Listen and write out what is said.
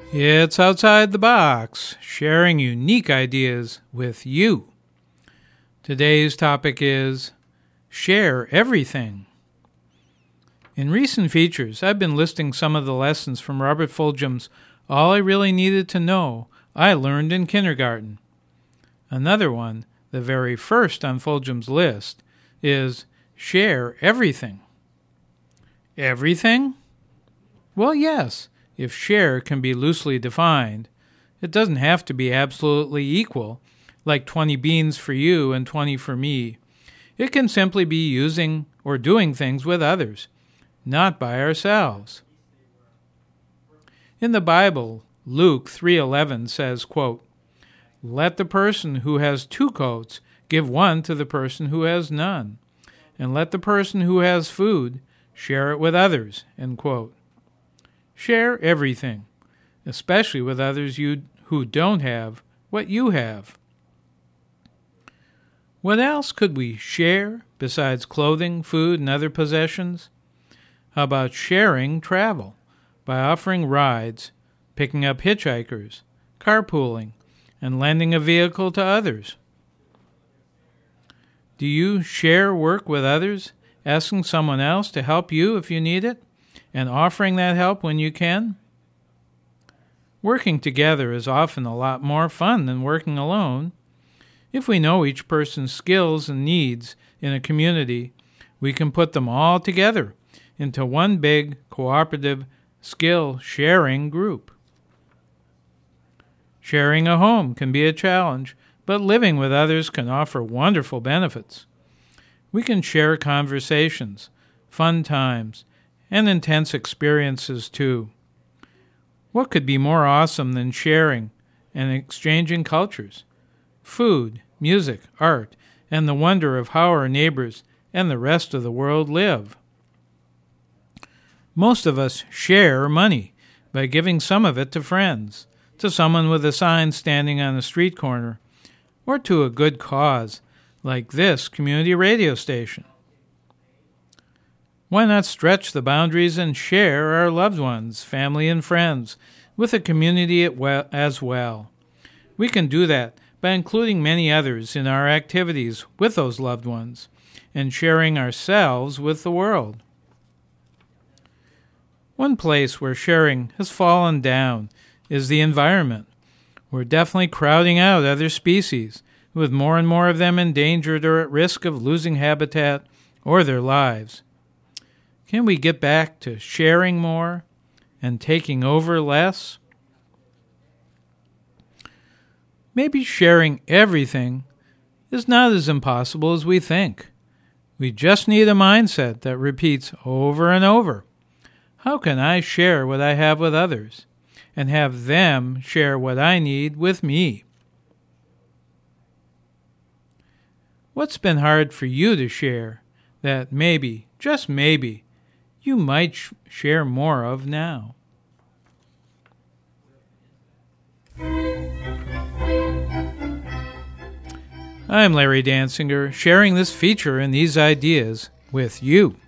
It's Outside the Box, sharing unique ideas with you. Today's topic is Share Everything. In recent features, I've been listing some of the lessons from Robert Fulghum's All I Really Needed to Know I Learned in Kindergarten. Another one, the very first on Fulghum's list, is Share Everything. Everything? Well, yes, if share can be loosely defined. It doesn't have to be absolutely equal, like 20 beans for you and 20 for me. It can simply be using or doing things with others, not by ourselves. In the Bible, Luke 3:11 says, quote, "Let the person who has 2 coats give one to the person who has none, and let the person who has food share it with others," end quote. Share everything, especially with others who don't have what you have. What else could we share besides clothing, food, and other possessions? How about sharing travel by offering rides, picking up hitchhikers, carpooling, and lending a vehicle to others? Do you share work with others, asking someone else to help you if you need it, and offering that help when you can? Working together is often a lot more fun than working alone. If we know each person's skills and needs in a community, we can put them all together into one big, cooperative, skill-sharing group. Sharing a home can be a challenge, but living with others can offer wonderful benefits. We can share conversations, fun times, and intense experiences too. What could be more awesome than sharing and exchanging cultures, food, music, art, and the wonder of how our neighbors and the rest of the world live? Most of us share money by giving some of it to friends, to someone with a sign standing on a street corner, or to a good cause like this community radio station. Why not stretch the boundaries and share our loved ones, family, and friends with the community as well? We can do that by including many others in our activities with those loved ones and sharing ourselves with the world. One place where sharing has fallen down is the environment. We're definitely crowding out other species, with more and more of them endangered or at risk of losing habitat or their lives. Can we get back to sharing more and taking over less? Maybe sharing everything is not as impossible as we think. We just need a mindset that repeats over and over. How can I share what I have with others and have them share what I need with me? What's been hard for you to share that maybe, just maybe, you might share more of now? I'm Larry Dansinger, sharing this feature and these ideas with you.